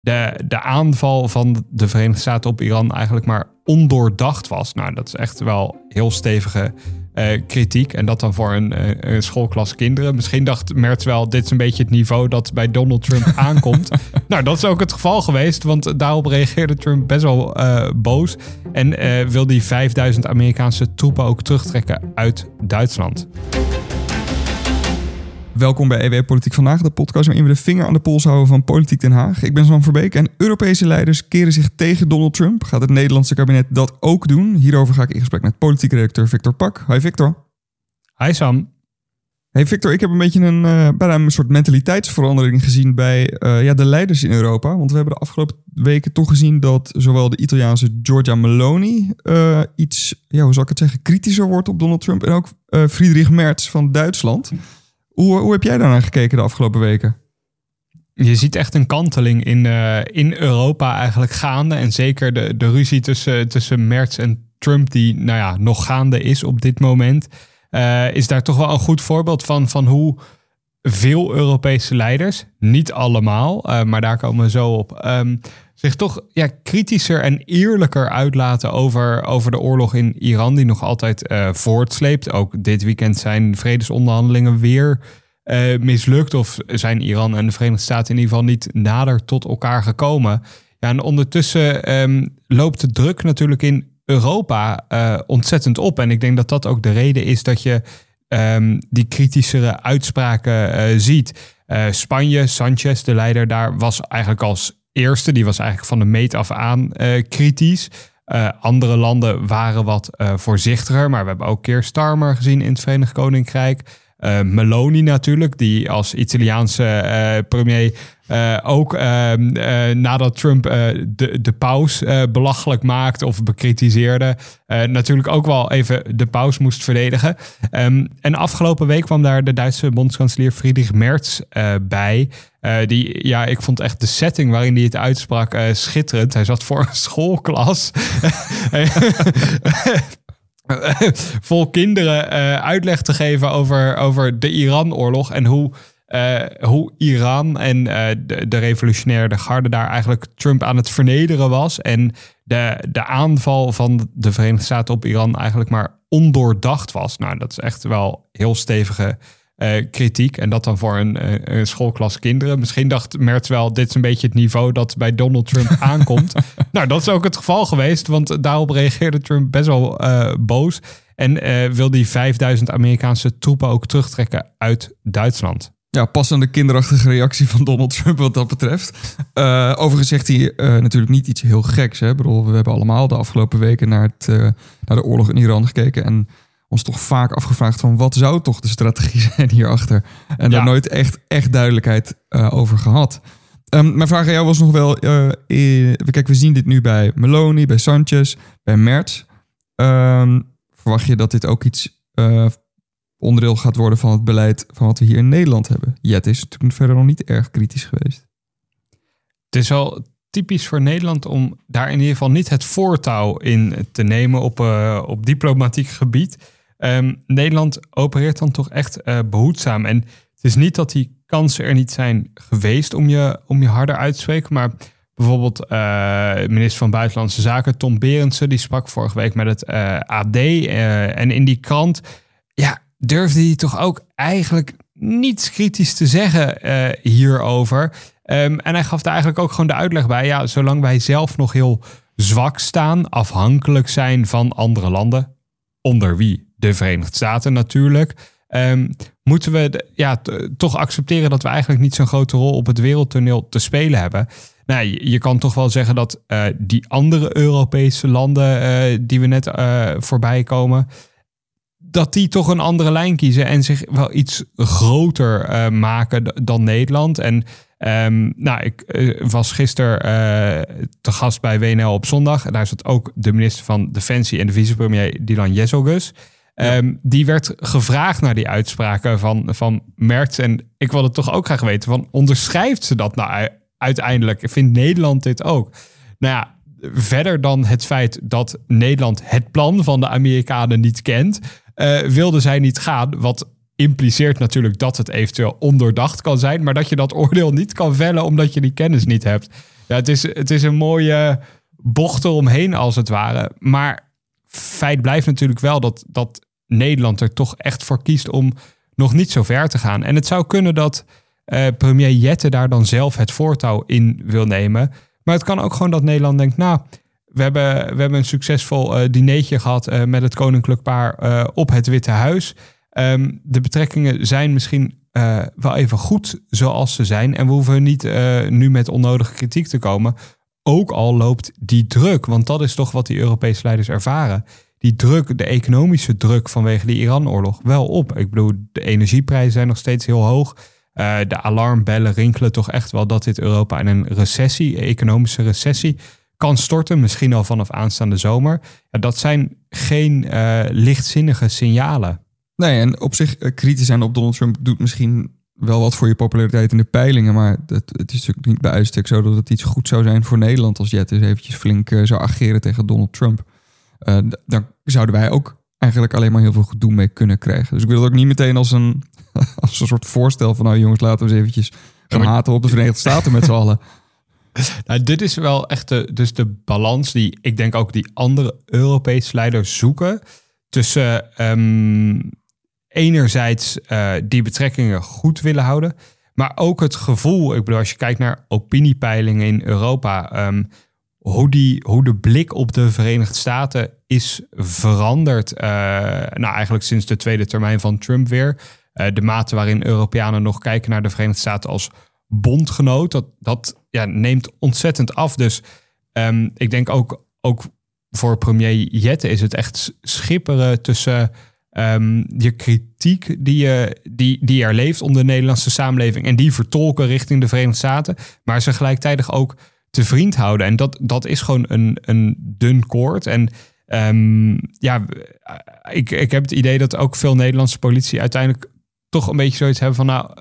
de aanval van de Verenigde Staten op Iran eigenlijk maar ondoordacht was. Nou, dat is echt wel heel stevige kritiek. En dat dan voor een schoolklas kinderen. Misschien dacht Merz wel, dit is een beetje het niveau dat bij Donald Trump aankomt. Nou, dat is ook het geval geweest. Want daarop reageerde Trump best wel boos. En wil die 5000 Amerikaanse troepen ook terugtrekken uit Duitsland. Welkom bij EW Politiek Vandaag, de podcast waarin we de vinger aan de pols houden van Politiek Den Haag. Ik ben Sam Verbeek en Europese leiders keren zich tegen Donald Trump. Gaat het Nederlandse kabinet dat ook doen? Hierover ga ik in gesprek met politiek redacteur Victor Pak. Hi Victor. Hi Sam. Hey Victor, ik heb een beetje bijna een soort mentaliteitsverandering gezien bij de leiders in Europa. Want we hebben de afgelopen weken toch gezien dat zowel de Italiaanse Giorgia Meloni iets, hoe zal ik het zeggen, kritischer wordt op Donald Trump. En ook Friedrich Merz van Duitsland. Hoe heb jij daarnaar gekeken de afgelopen weken? Je ziet echt een kanteling in Europa eigenlijk gaande. En zeker de ruzie tussen Merz en Trump die nog gaande is op dit moment. Is daar toch wel een goed voorbeeld van hoe veel Europese leiders, niet allemaal, maar daar komen we zo op, zich toch kritischer en eerlijker uitlaten over de oorlog in Iran, die nog altijd voortsleept. Ook dit weekend zijn vredesonderhandelingen weer mislukt, of zijn Iran en de Verenigde Staten in ieder geval niet nader tot elkaar gekomen. Ja, en ondertussen loopt de druk natuurlijk in Europa ontzettend op. En ik denk dat dat ook de reden is dat je die kritischere uitspraken ziet. Spanje, Sanchez, de leider daar, was eigenlijk als eerste. Die was eigenlijk van de meet af aan kritisch. Andere landen waren wat voorzichtiger. Maar we hebben ook Keir Starmer gezien in het Verenigd Koninkrijk. Meloni natuurlijk, die als Italiaanse premier ook nadat Trump de paus belachelijk maakte of bekritiseerde, natuurlijk ook wel even de paus moest verdedigen. En afgelopen week kwam daar de Duitse bondskanselier Friedrich Merz bij. Ik vond echt de setting waarin hij het uitsprak schitterend. Hij zat voor een schoolklas. Vol kinderen uitleg te geven over de Iran-oorlog en hoe Iran en de revolutionaire garde daar eigenlijk Trump aan het vernederen was. En de aanval van de Verenigde Staten op Iran eigenlijk maar ondoordacht was. Nou, dat is echt wel heel stevige kritiek. En dat dan voor een schoolklas kinderen. Misschien dacht Merz wel, dit is een beetje het niveau dat bij Donald Trump aankomt. Nou, dat is ook het geval geweest. Want daarop reageerde Trump best wel boos. En wil die 5000 Amerikaanse troepen ook terugtrekken uit Duitsland. Ja, passende kinderachtige reactie van Donald Trump wat dat betreft. Overigens zegt hij natuurlijk niet iets heel geks. Hè? Ik bedoel, we hebben allemaal de afgelopen weken naar de oorlog in Iran gekeken. En ons toch vaak afgevraagd van wat zou toch de strategie zijn hierachter? En daar nooit echt duidelijkheid over gehad. Mijn vraag aan jou was nog wel, kijk, we zien dit nu bij Meloni, bij Sanchez, bij Merz. Verwacht je dat dit ook iets onderdeel gaat worden van het beleid van wat we hier in Nederland hebben? Jet is natuurlijk verder nog niet erg kritisch geweest. Het is wel typisch voor Nederland om daar in ieder geval niet het voortouw in te nemen op diplomatiek gebied. Nederland opereert dan toch echt behoedzaam. En het is niet dat die kansen er niet zijn geweest om je harder uit te spreken. Maar bijvoorbeeld minister van Buitenlandse Zaken Tom Berendsen, die sprak vorige week met het AD. En in die krant durfde hij toch ook eigenlijk niets kritisch te zeggen hierover. En hij gaf daar eigenlijk ook gewoon de uitleg bij. Ja, zolang wij zelf nog heel zwak staan, afhankelijk zijn van andere landen, onder wie de Verenigde Staten natuurlijk, moeten we toch accepteren dat we eigenlijk niet zo'n grote rol op het wereldtoneel te spelen hebben. Nou, je kan toch wel zeggen dat die andere Europese landen die we net voorbij komen, dat die toch een andere lijn kiezen en zich wel iets groter maken dan Nederland. En ik was gisteren te gast bij WNL op zondag. En daar zat ook de minister van Defensie en de vicepremier Dylan Jezelgus. Die werd gevraagd naar die uitspraken van Merz. En ik wilde toch ook graag weten, van onderschrijft ze dat nou uiteindelijk? Vindt Nederland dit ook? Nou ja, verder dan het feit dat Nederland het plan van de Amerikanen niet kent, wilde zij niet gaan. Wat impliceert natuurlijk dat het eventueel ondoordacht kan zijn, maar dat je dat oordeel niet kan vellen omdat je die kennis niet hebt. Ja, het is een mooie bocht eromheen als het ware. Maar feit blijft natuurlijk wel dat Nederland er toch echt voor kiest om nog niet zo ver te gaan. En het zou kunnen dat premier Jette daar dan zelf het voortouw in wil nemen. Maar het kan ook gewoon dat Nederland denkt, nou, we hebben een succesvol dinertje gehad met het koninklijk paar op het Witte Huis. De betrekkingen zijn misschien wel even goed zoals ze zijn. En we hoeven niet nu met onnodige kritiek te komen. Ook al loopt die druk, want dat is toch wat die Europese leiders ervaren. Die druk, de economische druk vanwege die Iran-oorlog, wel op. Ik bedoel, de energieprijzen zijn nog steeds heel hoog. De alarmbellen rinkelen toch echt wel dat dit Europa in een economische recessie kan storten. Misschien al vanaf aanstaande zomer. Ja, dat zijn geen lichtzinnige signalen. Nee, en op zich kritisch zijn op Donald Trump doet misschien wel wat voor je populariteit in de peilingen. Maar het is natuurlijk niet bij uitstek zo dat het iets goed zou zijn voor Nederland als Jette eens eventjes flink zou ageren tegen Donald Trump. Dan zouden wij ook eigenlijk alleen maar heel veel gedoe mee kunnen krijgen. Dus ik wil het ook niet meteen als een soort voorstel van, nou jongens, laten we eens eventjes gaan haten op de Verenigde Staten met z'n allen. Nou, dit is wel echt de balans die ik denk ook die andere Europese leiders zoeken. Tussen enerzijds die betrekkingen goed willen houden. Maar ook het gevoel, ik bedoel, als je kijkt naar opiniepeilingen in Europa, hoe de blik op de Verenigde Staten is veranderd. Eigenlijk sinds de tweede termijn van Trump weer. De mate waarin Europeanen nog kijken naar de Verenigde Staten als bondgenoot, dat neemt ontzettend af. Dus ik denk ook voor premier Jette is het echt schipperen tussen je kritiek die er leeft om de Nederlandse samenleving en die vertolken richting de Verenigde Staten, maar ze gelijktijdig ook te vriend houden. En dat is gewoon een dun koord. En ik heb het idee dat ook veel Nederlandse politici uiteindelijk toch een beetje zoiets hebben van,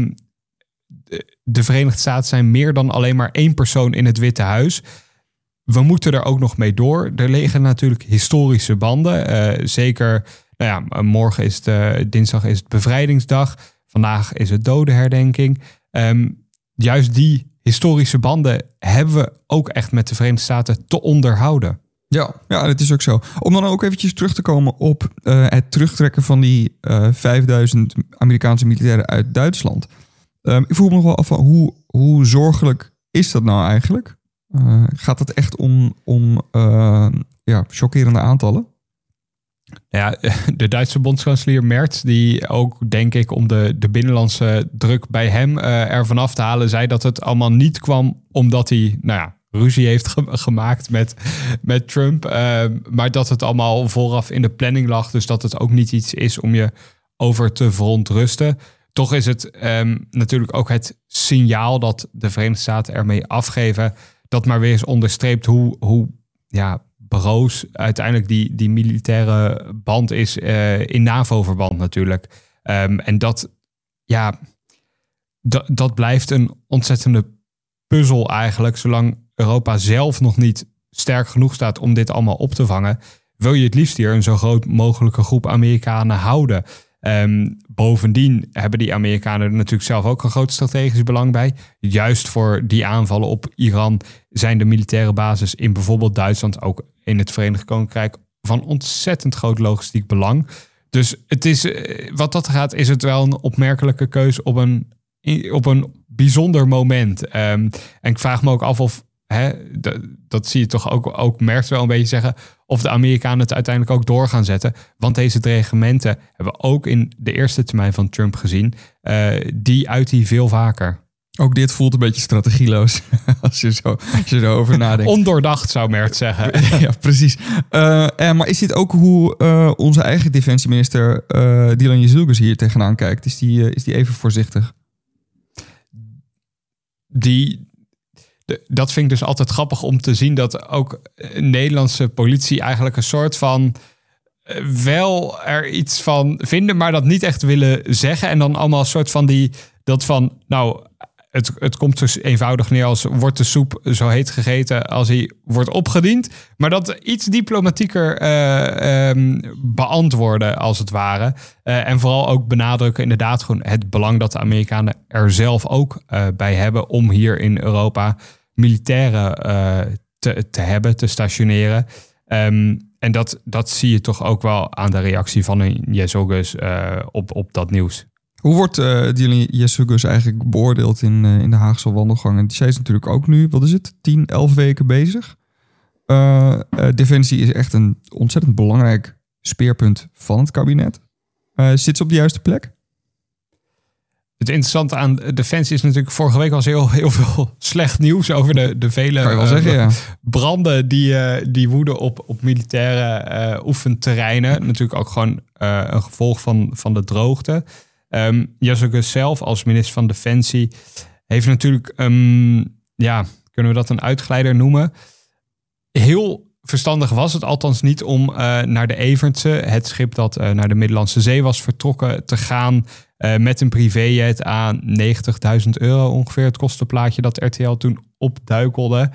de Verenigde Staten zijn meer dan alleen maar één persoon in het Witte Huis. We moeten er ook nog mee door. Er liggen natuurlijk historische banden. Zeker, morgen is dinsdag is het bevrijdingsdag. Vandaag is het dodenherdenking. Juist die historische banden hebben we ook echt met de Verenigde Staten te onderhouden. Ja, dat is ook zo. Om dan ook eventjes terug te komen op het terugtrekken van die 5000 Amerikaanse militairen uit Duitsland. Ik vroeg me nog wel af van hoe zorgelijk is dat nou eigenlijk? Gaat het echt om chockerende aantallen? Ja, de Duitse bondskanselier Merz, die ook denk ik om de binnenlandse druk bij hem ervan af te halen, zei dat het allemaal niet kwam omdat hij ruzie heeft gemaakt met Trump. Maar dat het allemaal vooraf in de planning lag. Dus dat het ook niet iets is om je over te verontrusten. Toch is het natuurlijk ook het signaal dat de Verenigde Staten ermee afgeven, dat maar weer eens onderstreept hoe broos uiteindelijk die militaire band is in NAVO-verband natuurlijk. En dat blijft een ontzettende puzzel eigenlijk. Zolang Europa zelf nog niet sterk genoeg staat om dit allemaal op te vangen, wil je het liefst hier een zo groot mogelijke groep Amerikanen houden. Bovendien hebben die Amerikanen er natuurlijk zelf ook een groot strategisch belang bij. Juist voor die aanvallen op Iran zijn de militaire bases in bijvoorbeeld Duitsland, ook in het Verenigd Koninkrijk, van ontzettend groot logistiek belang. Dus het is, wat dat gaat, is het wel een opmerkelijke keuze op een bijzonder moment. En ik vraag me ook af of, dat zie je toch ook Merz wel een beetje zeggen, of de Amerikanen het uiteindelijk ook door gaan zetten. Want deze dreigementen hebben we ook in de eerste termijn van Trump gezien. Die uit die veel vaker. Ook dit voelt een beetje strategieloos als je zo over nadenkt. Ondoordacht zou Merz zeggen. Ja, precies. Maar is dit ook hoe onze eigen defensieminister Dylan Jezielgus hier tegenaan kijkt? Is die even voorzichtig? Dat vind ik dus altijd grappig om te zien, dat ook Nederlandse politie eigenlijk een soort van wel er iets van vinden, maar dat niet echt willen zeggen. En dan allemaal een soort van het komt dus eenvoudig neer als wordt de soep zo heet gegeten als hij wordt opgediend. Maar dat iets diplomatieker beantwoorden als het ware. En vooral ook benadrukken inderdaad gewoon het belang dat de Amerikanen er zelf ook bij hebben om hier in Europa militairen te hebben, te stationeren. En dat zie je toch ook wel aan de reactie van een Jezogus op dat nieuws. Hoe wordt die Jezogus eigenlijk beoordeeld in de Haagse wandelgangen? Zij is natuurlijk ook nu, 10, 11 weken bezig. Defensie is echt een ontzettend belangrijk speerpunt van het kabinet. Zit ze op de juiste plek? Het interessante aan Defensie is natuurlijk... Vorige week was heel veel slecht nieuws over de vele kan je wel zeggen, branden die woeden op militaire oefenterreinen. Natuurlijk ook gewoon een gevolg van de droogte. Jezogus zelf als minister van Defensie heeft natuurlijk... kunnen we dat een uitgeleider noemen? Heel verstandig was het althans niet om naar de Evertse, het schip dat naar de Middellandse Zee was vertrokken, te gaan met een privéjet aan €90.000 ongeveer. Het kostenplaatje dat RTL toen opduikelde.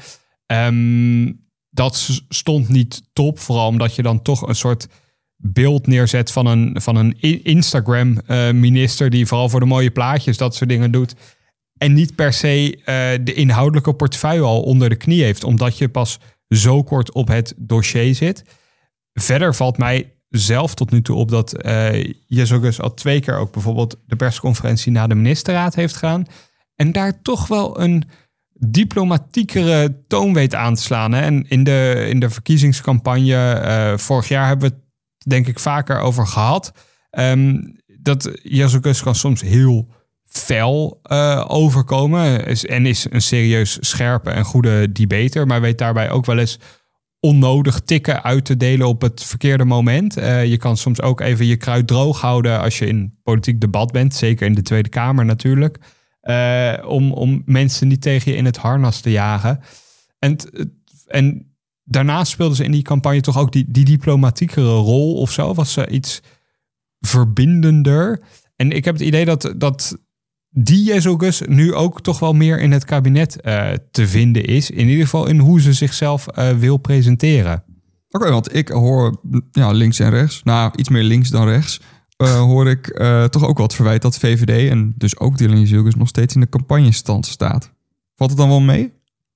Dat stond niet top, vooral omdat je dan toch een soort beeld neerzet van een Instagram-minister die vooral voor de mooie plaatjes dat soort dingen doet. En niet per se de inhoudelijke portefeuille al onder de knie heeft, omdat je pas zo kort op het dossier zit. Verder valt mij zelf tot nu toe op dat Jezogus al 2 keer ook bijvoorbeeld de persconferentie na de ministerraad heeft gedaan. En daar toch wel een diplomatiekere toon weet aan te slaan. Hè? En in de verkiezingscampagne vorig jaar hebben we het denk ik vaker over gehad. Dat Jezogus kan soms heel fel overkomen. En is een serieus scherpe en goede debater. Maar weet daarbij ook wel eens onnodig tikken uit te delen op het verkeerde moment. Je kan soms ook even je kruid droog houden als je in politiek debat bent. Zeker in de Tweede Kamer natuurlijk. Om mensen niet tegen je in het harnas te jagen. En daarnaast speelden ze in die campagne toch ook die diplomatiekere rol of zo. Was ze iets verbindender. En ik heb het idee dat die Jezogus nu ook toch wel meer in het kabinet te vinden is. In ieder geval in hoe ze zichzelf wil presenteren. Oké, want ik hoor links en rechts, iets meer links dan rechts, hoor ik toch ook wat verwijt dat VVD en dus ook Dylan Jezogus nog steeds in de campagnestand staat. Valt het dan wel mee?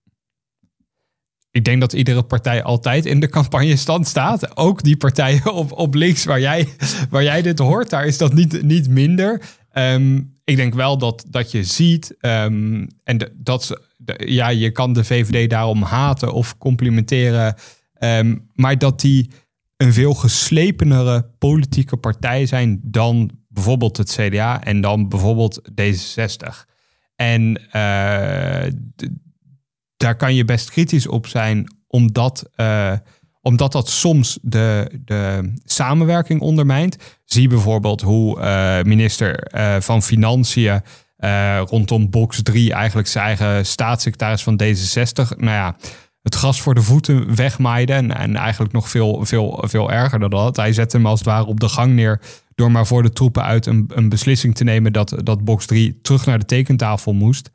Ik denk dat iedere partij altijd in de campagnestand staat. Ook die partijen op links waar jij dit hoort, daar is dat niet minder. Ik denk wel dat je ziet, je kan de VVD daarom haten of complimenteren, maar dat die een veel geslepenere politieke partij zijn dan bijvoorbeeld het CDA en dan bijvoorbeeld D66. En daar kan je best kritisch op zijn, omdat dat soms de samenwerking ondermijnt. Zie bijvoorbeeld hoe minister van Financiën rondom box 3 eigenlijk zijn eigen staatssecretaris van D66... het gras voor de voeten wegmaaide en eigenlijk nog veel erger dan dat. Hij zette hem als het ware op de gang neer door maar voor de troepen uit een beslissing te nemen dat box 3 terug naar de tekentafel moest.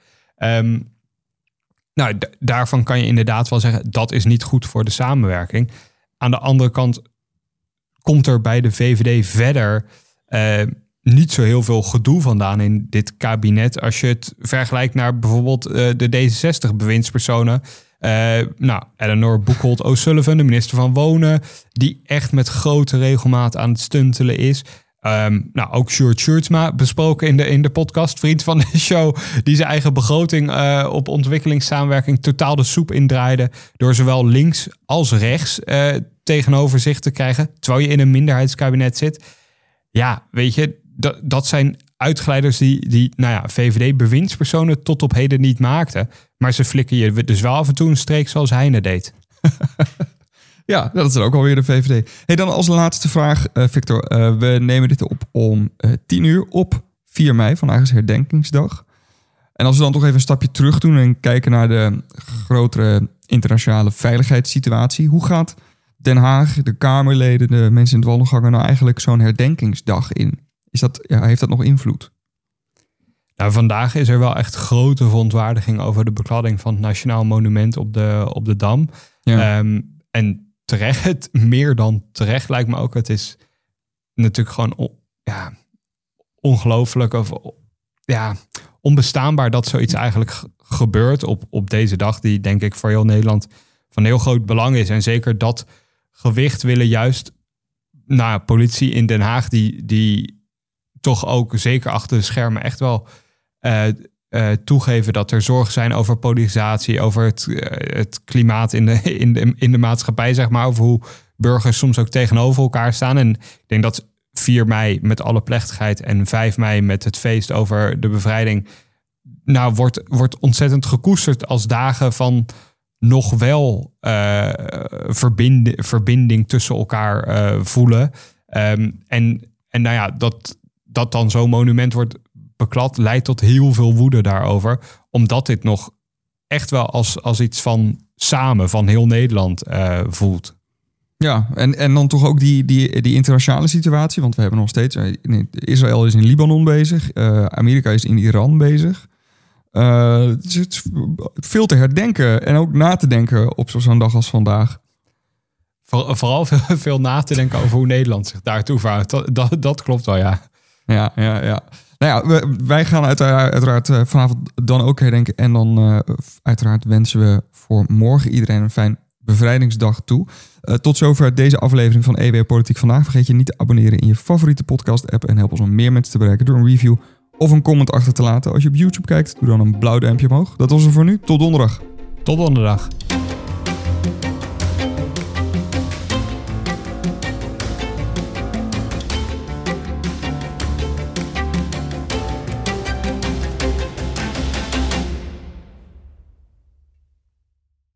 Daarvan kan je inderdaad wel zeggen, dat is niet goed voor de samenwerking. Aan de andere kant komt er bij de VVD verder niet zo heel veel gedoe vandaan in dit kabinet. Als je het vergelijkt naar bijvoorbeeld de D66-bewindspersonen. Eleanor Boekholt O'Sullivan, de minister van Wonen, die echt met grote regelmaat aan het stuntelen is. Ook Sjoerd Sjoerdsma besproken in de podcast, vriend van de show, die zijn eigen begroting op ontwikkelingssamenwerking totaal de soep indraaide door zowel links als rechts tegenover zich te krijgen, terwijl je in een minderheidskabinet zit. Ja, weet je, dat zijn uitgeleiders die VVD-bewindspersonen tot op heden niet maakten. Maar ze flikken je dus wel af en toe een streek zoals Heine deed. Ja, dat is er ook alweer de VVD. Hey, dan als laatste vraag, Victor. We nemen dit op om 10:00 op 4 mei. Vandaag is herdenkingsdag. En als we dan toch even een stapje terug doen en kijken naar de grotere internationale veiligheidssituatie. Hoe gaat Den Haag, de Kamerleden, de mensen in de wandelgangen nou eigenlijk zo'n herdenkingsdag in? Heeft dat nog invloed? Nou, vandaag is er wel echt grote verontwaardiging over de bekladding van het Nationaal Monument op de Dam. Ja. En terecht, meer dan terecht lijkt me ook. Het is natuurlijk gewoon ongelooflijk of onbestaanbaar dat zoiets eigenlijk gebeurt op deze dag, die denk ik voor heel Nederland van heel groot belang is. En zeker dat gewicht willen juist politie in Den Haag, die toch ook zeker achter de schermen echt wel toegeven dat er zorgen zijn over polarisatie, over het klimaat in de maatschappij, zeg maar, over hoe burgers soms ook tegenover elkaar staan. En ik denk dat 4 mei met alle plechtigheid en 5 mei met het feest over de bevrijding wordt ontzettend gekoesterd als dagen van nog wel verbinding tussen elkaar voelen. Dat dan zo'n monument wordt beklad, leidt tot heel veel woede daarover. Omdat dit nog echt wel als iets van samen, van heel Nederland voelt. Ja, en dan toch ook die internationale situatie. Want we hebben nog steeds... Israël is in Libanon bezig. Amerika is in Iran bezig. Het is veel te herdenken en ook na te denken op zo'n dag als vandaag. Vooral veel na te denken over hoe Nederland zich daartoe verhoudt. Dat klopt wel, ja. Ja. Nou ja, wij gaan uiteraard vanavond dan ook herdenken. En dan uiteraard wensen we voor morgen iedereen een fijn bevrijdingsdag toe. Tot zover deze aflevering van EW Politiek Vandaag. Vergeet je niet te abonneren in je favoriete podcast-app en help ons om meer mensen te bereiken door een review of een comment achter te laten. Als je op YouTube kijkt, doe dan een blauw duimpje omhoog. Dat was het voor nu. Tot donderdag. Tot donderdag.